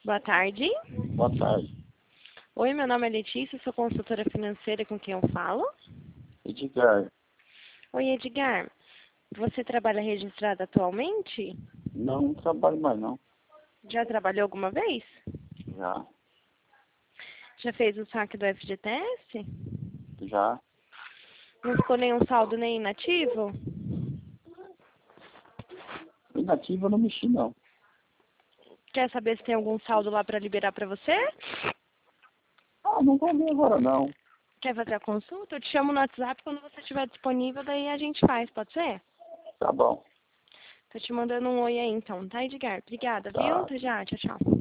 Boa tarde. Boa tarde. Oi, meu nome é Letícia, sou consultora financeira com quem eu falo. Edgar, Oi, Edgar. Você trabalha registrado atualmente? não trabalho mais não. Já trabalhou alguma vez? Já, Já fez o saque do FGTS? já. Não ficou nenhum saldo nem inativo? Inativo eu não mexi não. Quer saber se tem algum saldo lá para liberar para você? Ah, não vou ver agora não. Quer fazer a consulta? Eu te chamo no WhatsApp quando você estiver disponível, daí a gente faz, pode ser? Tá bom. Tô te mandando um oi aí então, tá, Edgar? Obrigada, viu? Tá. Até já, tchau, tchau.